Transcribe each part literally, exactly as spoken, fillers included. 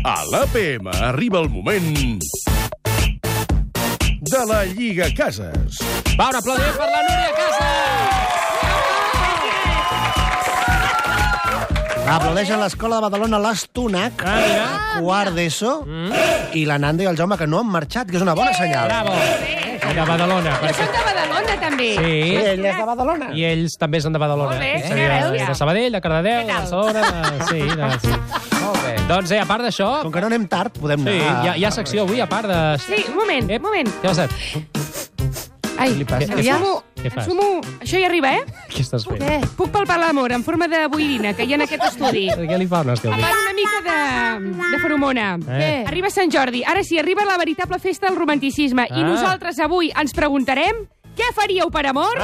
A l'A P M arriba el moment de la Lliga Cases. Va, un aplaudiment per la Núria Cases! Aplaudeixen l'escola de Badalona l'Estonac, Ah, quart d'ESO, i la Nanda i el Jaume, que no han marxat, que és una bona senyal. Bravo! De Badalona. Jo Perquè... soc de Badalona, també. Sí. Sí, ell és de Badalona. I ells també són de Badalona. Molt bé, És a dir, quina de, gràcia. de Sabadell, de Cardedeu, Què de tal? Barcelona... De... Sí, de... Molt bé. Doncs, eh, a part d'això... Com que no anem tard, podem Sí, anar... hi ha, hi ha secció avui, a part de... Sí, un moment, Ep. un moment. Què ha passat? Ai, Què li passa? em sumo, Què em fas? sumo... Això ja arriba, eh? Què estàs fent? Què? Puc palpar l'amor en forma de boirina que hi ha en aquest estudi. Què li fa un estil? Fan una mica de, de feromona. Eh. Arriba Sant Jordi. Ara sí, arriba la veritable festa del romanticisme. I Ah. nosaltres avui ens preguntarem què faríeu per amor?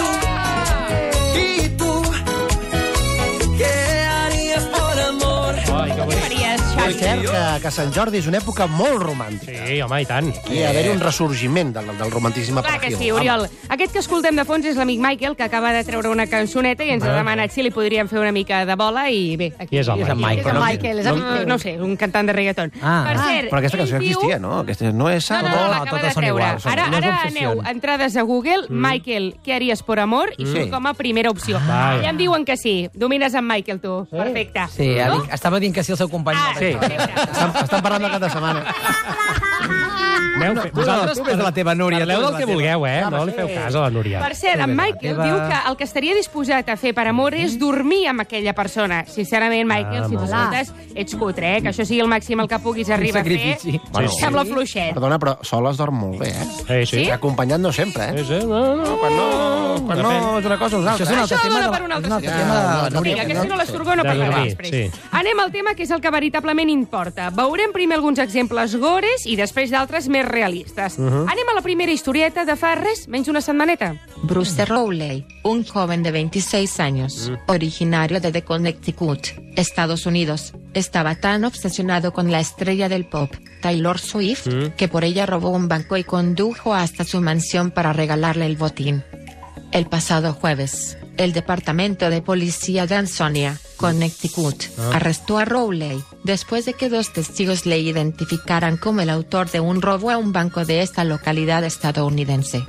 ¿Y tú qué harías por amor? Ai, que Què bonic. faries, És Xavi? cert que, que Sant Jordi és una època molt romàntica. Sí, home, i tant. Aquí hi ha d'haver un ressorgiment del, del romanticisme. Clar que per sí, aquí. Oriol. Aquest que escoltem de fons és l'amic Michael, que acaba de treure una cançoneta i ens ha demanat si li podríem fer una mica de bola i bé... Aquí, Qui és el aquí. Michael? És el Michael, és el no, no ho sé, un cantant de reggaeton. Ah. Per Ah, cert, Però aquesta cançó ell diu- existia, no? Aquesta no és... No, no, no, No, l'acaba de totes són treure. iguals, són- Ara, no és ara obsessió. aneu, entrades a Google, Michael, què haries per amor? I surt Sí. com a primera opció. Vaja. Ja em diuen que sí. Domines amb Michael, tu. Perfecte. Sí, ha no? dit, estava dient que sí el seu company. Ah, Sí. perfecte. Estan, estan parlant del cap de setmana. Aneu, fe- vosaltres tu ves de la teva Núria, parleu tu ves del de que la teva. vulgueu, eh? Ah, No li sí. feu cas a la Núria. Per cert, en Michael teva- diu que el que estaria disposat a fer per amor és dormir amb aquella persona. Sincerament, Michael, Ah, si molt bé. t'escoltes, ets cutre, eh? Que això sigui el màxim el que puguis arribar a fer. sacrifici. Bueno, Sí, sí. Sembla fluixet. Perdona, però sol es dorm molt bé, eh? Sí, sí. Sí? Acompanyat no sempre, eh? Sí, sí. No, no, Quan no, quan no és una cosa o una Això és altra. un altre Això tema. dona de la- per un altre és un altre sentit. tema de la Ja, Núria. Vinga, que si no l'esturgó no De parlarà dormir, després. sí. Anem al tema que és el que veritablement importa. Veurem primer alguns exemples gores i després d'altres més realistes. Anem a la primera historieta de fa res, menys una setmaneta. Bruce Rowley, un joven de veintiséis años, originario de Connecticut, Estados Unidos, estaba tan obsesionado con la estrella del pop, Taylor Swift, que por ella robó un banco y condujo hasta su mansión para regalarle el botín. El pasado jueves, el Departamento de Policía de Ansonia, Connecticut, arrestó a Rowley después de que dos testigos le identificaran como el autor de un robo a un banco de esta localidad estadounidense.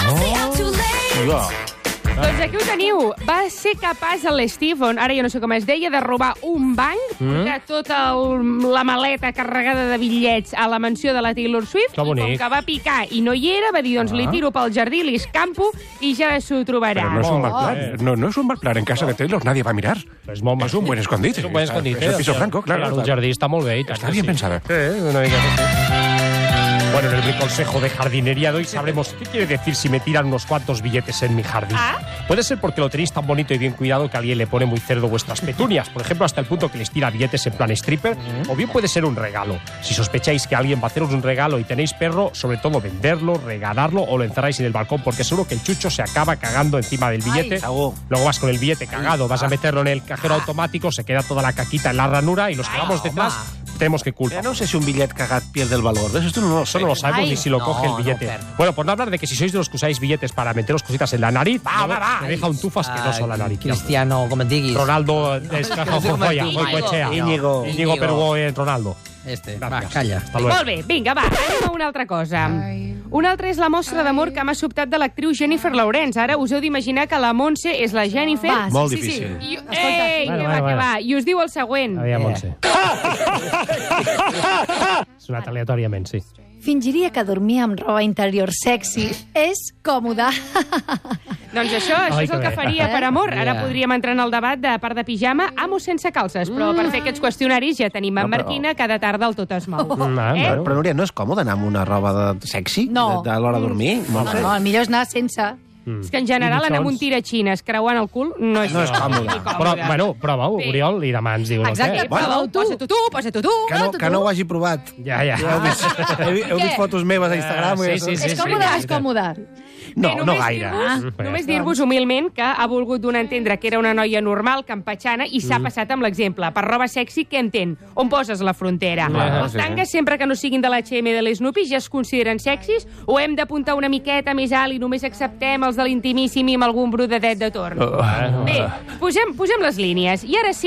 Doncs aquí ho teniu. Va ser capaç l'Stephen, ara jo no sé com es deia, de robar un banc, portar tota el, la maleta carregada de bitllets a la mansió de la Taylor Swift, Que i com bonic. que va picar i no hi era, va dir, doncs li tiro pel jardí, li escampo i ja s'ho trobarà. Pero no es un mal Oh. plan. No, no es un mal plan. En casa de Taylor nadie va a mirar. És molt Es un buen escondite. És un buen escondite. Es el piso franco, claro. El jardí està molt bé. I tant Está que bien sí. pensado. Sí, una mica que sí. Bueno, en el consejo de jardinería de hoy sabremos qué quiere decir si me tiran unos cuantos billetes en mi jardín. Ah. Puede ser porque lo tenéis tan bonito y bien cuidado que alguien le pone muy cerdo vuestras petunias, por ejemplo, hasta el punto que les tira billetes en plan stripper, o bien puede ser un regalo. Si sospecháis que alguien va a haceros un regalo y tenéis perro, sobre todo venderlo, regalarlo o lo encerráis en el balcón, porque seguro que el chucho se acaba cagando encima del billete. segur. Luego vas con el billete cagado, vas a meterlo en el cajero automático, se queda toda la caquita en la ranura y los que vamos detrás tenemos que culpa. Ja no sé si un bitllet cagat pierde el valor. Eso no lo sé. Eso no lo sabemos Ay, ni si lo no, coge el no, billete. per- Bueno, por no hablar de que si sois de los que usáis billetes para meteros cositas en la nariz, va, va, va, me deja un tufo asqueroso en la nariz. Cristiano, com et diguis. Ronaldo es no sé com es Joya, diu. Goicoechea. Íñigo. Íñigo Perugó en Ronaldo. Este, va, Gràcies. calla. Hasta luego. Molt bé, vinga, va, anem a una altra cosa. Una altra és la mostra d'amor que m'ha sobtat de l'actriu Jennifer Lawrence. Ara us heu d'imaginar que la Montse és la Jennifer. Va, Molt sí, difícil. Sí, sí. I, ei, Bueno, que bueno, va, que bueno. va. I us diu el següent. Aviam, Eh. Montse. És un aleatòriament, sí. Fingiria que dormir amb roba interior sexy és còmode. Doncs això, això Ai, és el que que bé. faria per amor. Ara Ja. podríem entrar en el debat de part de pijama, amo sense calces, però per fer aquests qüestionaris ja tenim en No, però- Marquina, cada tarda el tot es mou. Mm, ah, Eh? bueno. Però, Núria, no és còmode anar amb una roba de sexy No. de, de l'hora de dormir? No, No, no, el millor és anar sense. És que en general I anar amb un mitjons. tiraxines creuant el cul no és, No és còmode. ni Però, bueno, prova-ho, Sí. Oriol, i demà ens diu el Exacte, què. Bueno. prova-ho tu. Posa-t'ho tu, posa-t'ho tu. Que no, que no ho hagi provat. Ja, ja. Heu vist, heu, vist- heu vist Què? fotos meves a Instagram? Ah, i sí, això? sí, És còmode o és còmode? No, Bé, no només gaire. dir-vos- Ah. Només dir-vos humilment que ha volgut donar a entendre que era una noia normal, campatxana, i s'ha passat amb l'exemple. Per roba sexy, què entén? On poses la frontera? Ah, Els sí. tangues, sempre que no siguin de l'H M de l'Snoopy, ja es consideren sexis? O hem d'apuntar una miqueta més alt i només acceptem els de l'intimíssim i amb algun brodadet de torn? Ah, Bé, posem, posem les línies. I ara sí,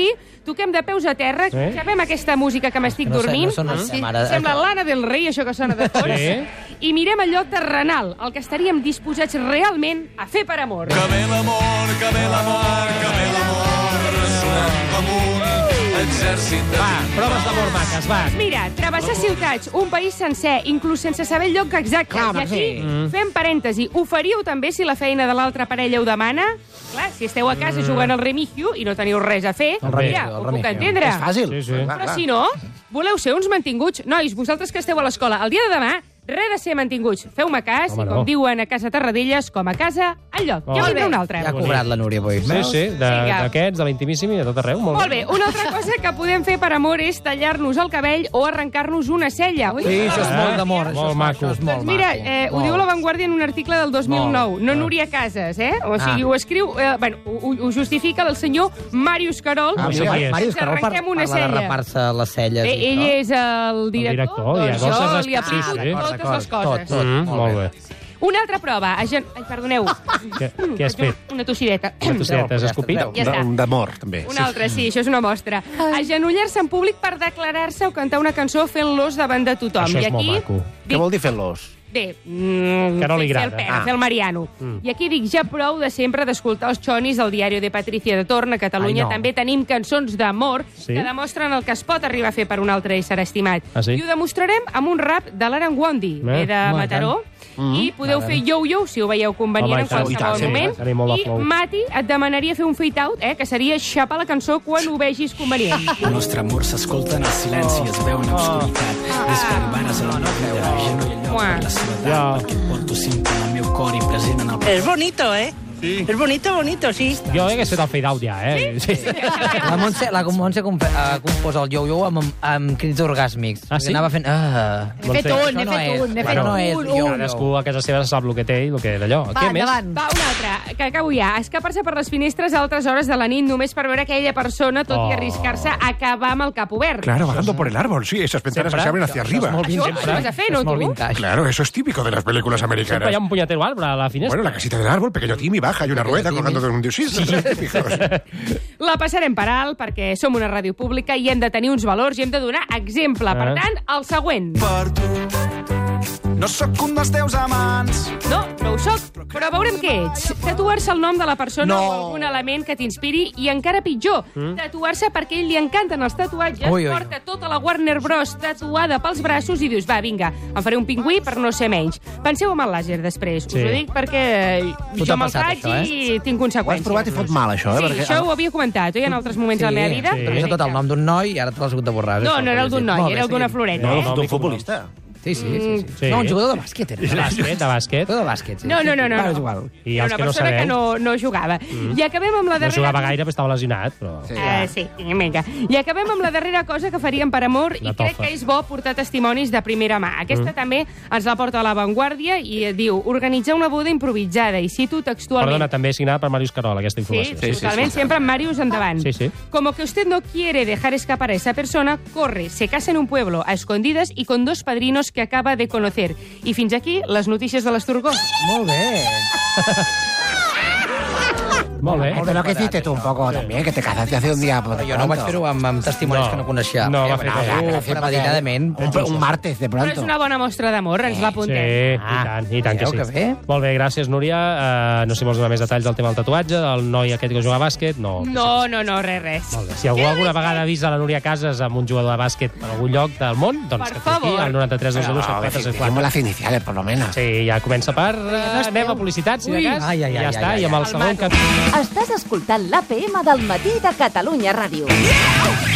toquem de peus a terra, Sí. sabem aquesta música que m'estic No sé, dormint. no són els- Sí. mare- Sembla l'Anna del Rei, això que sona de fons. Sí. I mirem allò terrenal, el que estaríem disposats realment a fer per amor. Que ve l'amor, que ve l'amor, que ve l'amor, sonant com un exèrcit de... Va, proves d'amor maques, va. Mira, travessar ciutats, un país sencer, inclús sense saber el lloc exacte. Clar, I aquí sí. Mm. fem parèntesi. Ho faríeu també si la feina de l'altra parella ho demana? Clar, si esteu a casa jugant al Remigio i no teniu res a fer, El Remigio, mira, el ho puc Remigio. entendre. És fàcil. Sí, sí. Clar, Però clar. si no, voleu ser uns mantinguts? Nois, vosaltres que esteu a l'escola, el dia de demà, res de ser mantinguts. Feu-me cas, Home, i com no. diuen a Casa Tarradellas, com a casa, enlloc. Oh. Ja Molt vindrà bé. un altre. Ja ha cobrat la Núria avui. Sí, sí, de- Vinga. d'aquests, de l'Intimíssim i de tot arreu. Molt, Molt bé, una altra cosa que podem fer per amor és tallar-nos el cabell o arrencar-nos una cella. Ui, Sí, això és Ah, molt d'amor. molt Això és maco. Això és molt Doncs mira, maco. eh, ho Molt. diu La Vanguardia en un article del dos mil nou, Molt. no Núria Casas, eh? O sigui, Ah. ho escriu... Eh, bueno, ho, ho justifica el senyor Màrius Carol. Ah, No sé mira, qui és. Màrius Ens Carol par- arrenquem una parla de cella. rapar-se les celles. Eh, i ell això. és el director, director, i doncs llavors jo és- li aplico sí, sí. totes D'acord, les coses. tot, tot. Mm, Molt molt bé. bé. Una altra prova. Agen... Ai, perdoneu. Què, què has fet? Una tossideta. Una tosseta, has Ja està, escopit? treu. Ja està. D'amor, també. Una altra, sí, això és una mostra. Agenollar-se en públic per declarar-se o cantar una cançó fent-los davant de tothom. Això és I aquí, molt maco. Què vol dir fer-los? Bé, mm, Que no li fer agrada. el pera, Ah. fer el mariano. Mm. I aquí dic ja prou de sempre d'escoltar els xonis del diari de Patricia de Torn. A Catalunya Ai, no. també tenim cançons d'amor Sí? que demostren el que es pot arribar a fer per un altre ésser estimat. Ah, sí? I ho demostrarem amb un rap de l'Aran Wondi, Eh, ve de home, Mataró. I podeu fer yo-yo, si ho veieu convenient, Home, i en tant, qualsevol i tant, sí, moment. tenim molt de I flow. Mati et demanaria fer un fade-out, eh, que seria xapar la cançó quan ho vegis convenient. El nostre amor s'escolta en el silenci i es veu en obscuritat. Des que arribares a la meva vida, ja no hi ha lloc per la soledat, Ja. perquè et porto sempre en el meu cor i present en el... Es bonito, ¿eh? Sí. Es bonito, bonito, sí. Jo hagués fet el fade-out ja, eh? Sí? Sí. La Montse, la Montse comp uh, composa el yo-yo amb, amb crits orgàsmics. Ah, sí? Anava fent... Ah. N'he fet un, n'he Això no fet és- un, n'he fet Bueno, no és un, yo-yo. un. Cadascú a casa seva sap el que té i el que d'allò. Va, Què més? endavant. Va, una altra, que acabo ja. Escapar-se per les finestres a altres hores de la nit només per veure aquella persona, tot Oh. i arriscar-se a acabar amb el cap obert. Claro, bajando por el árbol, sí, esas ventanas que se abren hacia Això arriba. és molt Això vintage. ho vas a fer, no, És molt tu? vintage. Claro, eso es típico de las películas Sempre hi ha americanas. un punyetero arbre a la finestra. Bueno, la casita del árbol, pequeño Timmy, baja, hay una Pequeño rueda Timmy. colgando de un dios. Sí, son típicos. La passarem per alt perquè som una ràdio pública i hem de tenir uns valors i hem de donar exemple. Per Eh? tant, el següent. Per tu, no sóc un dels teus amants. No, no ho soc, però veurem què ets. Tatuar-se el nom de la persona No. o algun element que t'inspiri i encara pitjor, tatuar-se perquè a ell li encanten els tatuatges, Ui, ui. porta tota la Warner Bros. Tatuada pels braços i dius, va, vinga, em faré un pingüí per no ser menys. Penseu en el làser després. Sí. Us ho dic perquè Tu jo t'ha me'l passat, faig això, eh? i tinc Ho has conseqüències. provat i fot mal, això, eh? Sí, Perquè... això ho havia comentat, oi, en altres moments de la meva vida. sí. T'ha posat tot el nom d'un noi i ara te l'has hagut de borrar. No, Això, no era el d'un noi, Molt bé, era el d'una sí. floreta. No, eh? d'un futbolista. Sí, sí, sí. sí. Sí. No, un jugador de bàsquet. Era. De bàsquet, de bàsquet. Jugador de bàsquet, sí. No, no, no, no. Va, no. és igual. I Era els una que no persona sabeu, que no, no jugava. I acabem amb la no darrera... jugava gaire, però estava lesionat. Però... Sí. Uh, sí, vinga. I acabem amb la darrera cosa que faríem per amor La i crec tofa. que és bo portar testimonis de primera mà. Aquesta també ens la porta a La Vanguardia i eh, diu organitzar una boda improvisada i cito textualment. Perdona, també signada per Màrius Carol, aquesta Sí, informació. totalment, siempre en Marius endavant. Sí, sí. Como que usted no quiere dejar escapar a esa persona, corre, se casa en un pueblo a escondidas y con dos padrinos que acaba de conocer. I fins aquí les notícies de l'Esturgó. Molt bé. Molt bé. Pero lo que hiciste tú un poco también, que te casaste hace un día. por Jo no vaig pronto. fer-ho amb, amb testimonis No. que no coneixia. No, va Eh, fer bueno, tot. ja, premeditadament. Un, un martes, de Però és pronto. una bona mostra d'amor, ens Sí, l'apuntem. i Ah, tant, i tant que veieu sí. que bé? Molt bé, gràcies, Núria. Uh, no sé si vols donar més detalls del tema del tatuatge, del noi aquest que juga a bàsquet. No. No, no, no, res, res. Molt bé. Si algú alguna vegada ha vist a la Núria Casas amb un jugador de bàsquet en algun lloc del món, doncs Per que truqui favor. al noranta-tres dos zero No, set quatre set dijimos quatre. las iniciales, por lo menos. Sí, ja comença per... Uh, anem a publicitat, si de Ui. cas. Ai, ai, I ai, ja ai, està, ai, i amb ai. el segon maco. capítol... Estàs escoltant l'A P M del matí de Catalunya Ràdio.